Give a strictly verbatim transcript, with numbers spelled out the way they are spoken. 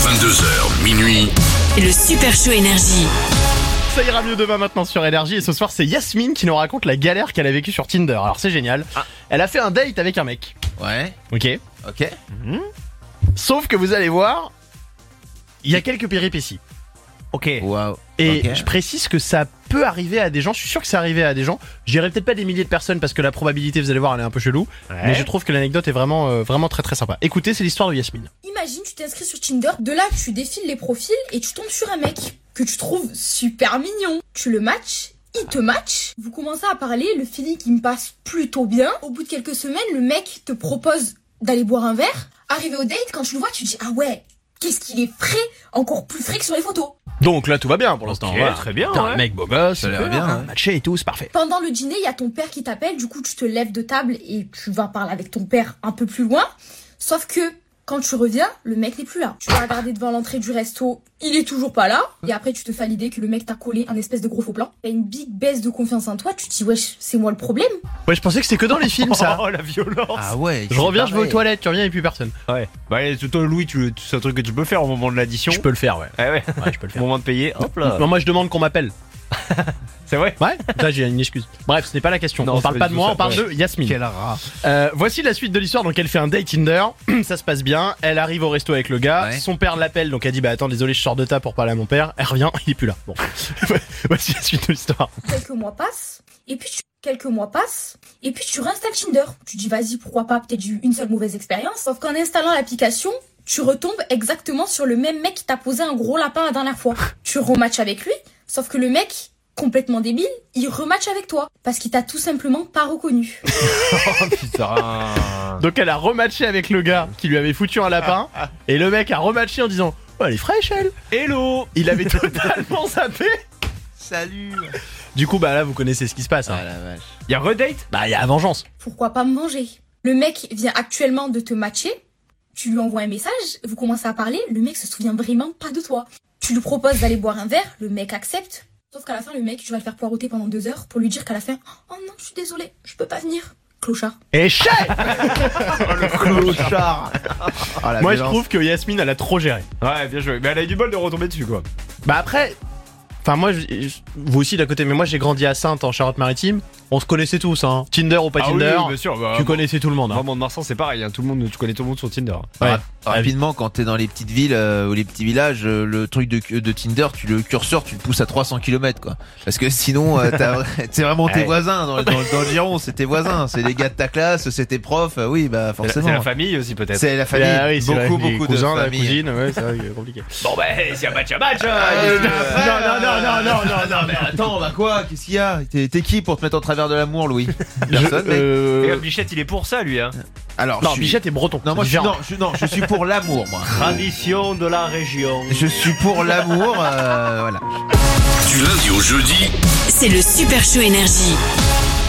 vingt-deux heures, minuit. Le Super Show Énergie. Ça ira mieux demain maintenant sur Énergie. Et ce soir, c'est Yasmine qui nous raconte la galère qu'elle a vécue sur Tinder. Alors, c'est génial. Ah. Elle a fait un date avec un mec. Ouais. Ok. Ok. Mmh. Sauf que vous allez voir, il y a quelques péripéties. Ok. Waouh. Et okay. je précise que ça peut arriver à des gens. Je suis sûr que c'est arrivé à des gens. Je dirais peut-être pas des milliers de personnes parce que la probabilité, vous allez voir, elle est un peu chelou. Ouais. Mais je trouve que l'anecdote est vraiment, euh, vraiment très très sympa. Écoutez, c'est l'histoire de Yasmine. Imagine, tu t'inscris sur Tinder. De là, tu défiles les profils et tu tombes sur un mec que tu trouves super mignon. Tu le matches. Il te match, vous commencez à parler, le feeling il me passe plutôt bien. Au bout de quelques semaines, le mec te propose d'aller boire un verre. Arrivé au date, quand tu le vois, tu te dis ah ouais, qu'est-ce qu'il est frais, encore plus frais que sur les photos. Donc là tout va bien pour l'instant. Okay, voilà. Très bien. T'as ouais. un mec beau gosse, ça a l'air bien, hein. matché et tout, c'est parfait. Pendant le dîner, il y a ton père qui t'appelle, du coup tu te lèves de table et tu vas parler avec ton père un peu plus loin. Sauf que quand tu reviens, le mec n'est plus là. Tu vas regarder devant l'entrée du resto, il est toujours pas là. Et après, tu te fais l'idée que le mec t'a collé un espèce de gros faux plan. T'as une big baisse de confiance en toi. Tu te dis, wesh, c'est moi le problème. Ouais, je pensais que c'était que dans les films, ça. Oh, la violence. Ah ouais. Je reviens, je vais aux toilettes, tu reviens et puis personne. Ouais. Bah, toi, Louis, tu, c'est un truc que tu peux faire au moment de l'addition. Je peux le faire, ouais. Ouais, ouais. Ouais, je peux le faire. Au moment de payer, hop là. Non, moi, je demande qu'on m'appelle. C'est vrai? Ouais, là j'ai une excuse. Bref, ce n'est pas la question. Non, on parle pas de moi, ça, on parle ouais. de Yasmine. Quel rat. Euh, voici la suite de l'histoire. Donc elle fait un date Tinder, ça se passe bien. Elle arrive au resto avec le gars. Ouais. Son père l'appelle, donc elle dit bah attends désolé je sors de table pour parler à mon père. Elle revient, il est plus là. Bon, voici la suite de l'histoire. Quelques mois passent, et puis tu... quelques mois passent, et puis tu réinstalles Tinder. Tu dis vas-y pourquoi pas, peut-être j'ai eu une seule mauvaise expérience. Sauf qu'en installant l'application, tu retombes exactement sur le même mec qui t'a posé un gros lapin la dernière fois. Tu rematches avec lui, sauf que le mec complètement débile, il rematch avec toi parce qu'il t'a tout simplement pas reconnu. Oh putain. Donc elle a rematché avec le gars qui lui avait foutu un lapin et le mec a rematché en disant oh, elle est fraîche elle. Hello. Il avait totalement zappé. Salut. Du coup bah là vous connaissez ce qui se passe. Hein. Ah la vache. Y'a redate? Bah il y a vengeance. Pourquoi pas me venger? Le mec vient actuellement de te matcher, tu lui envoies un message, vous commencez à parler, le mec se souvient vraiment pas de toi. Tu lui proposes d'aller boire un verre, le mec accepte. Sauf qu'à la fin, le mec, tu vas le faire poireauter pendant deux heures pour lui dire qu'à la fin, oh non, je suis désolé, je peux pas venir. Clochard. Échec. Le clochard. Ah, la Moi je violence. trouve que Yasmine elle a trop géré. Ouais, bien joué. Mais elle a eu du bol de retomber dessus, quoi. Bah après, enfin moi, je, je- vous aussi d'à côté, mais moi j'ai grandi à Saintes en Charente-Maritime. On se connaissait tous, hein. Tinder ou pas Ah oui, Tinder, oui, bien sûr. Bah, tu connaissais tout le monde. Hein. Vraiment, de Marsan, c'est pareil. Hein. Tout le monde, tu connais tout le monde sur Tinder. Ouais. Rapidement, quand t'es dans les petites villes euh, ou les petits villages, euh, le truc de, de Tinder, tu le curseur, tu le pousses à trois cents kilomètres, quoi. Parce que sinon, euh, t'as- c'est vraiment tes Ouais. voisins dans, dans, dans le giron, c'est tes voisins, c'est les gars de ta classe, c'est tes profs, euh, oui, bah C'est la- forcément. c'est la famille aussi, peut-être. C'est la famille, Ah oui, c'est beaucoup, vrai, les beaucoup cousins, de la familles. cousine, ouais, c'est vrai, c'est compliqué. Bon, bah, s'il y a match à match, Euh, hein. non, non, non, non, non, non, non, mais attends, bah quoi, qu'est-ce qu'il y a? T'es t'es qui pour te mettre en travers de l'amour, Louis? Personne, mec. Euh, Et Bichette, il est pour ça, lui, hein. Alors, Non, je suis... Bichette est breton. Non, moi, c'est je suis, différent. non, je, non, je suis pour l'amour, moi. Tradition de la région. Je suis pour l'amour, euh, voilà. Du lundi au jeudi, C'est le Super Show Énergie.